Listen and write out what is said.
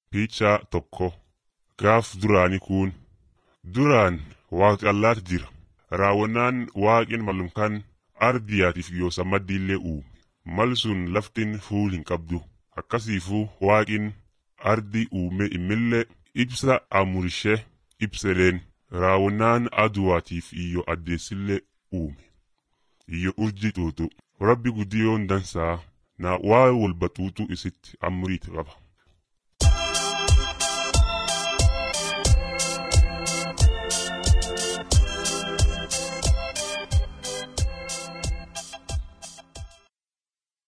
Piichaa tokko gaaf duraanii kun duraan waaqa allaatti jira. Raawwannaan waaqin malumkaan ardiyaatiif yoosa maddiillee uume. Mal sun laftin fuul hin qabdu. Akkasiifuu waaqin ardi uume immillee ibsa amurishee ibsedeen raawwannaan aduwaatiif iyyo addeessillee uume. Iyyo urji xuuxu. Rabbi guddiyoon dansaa na waa walbatuutu isitti amuriit qaba.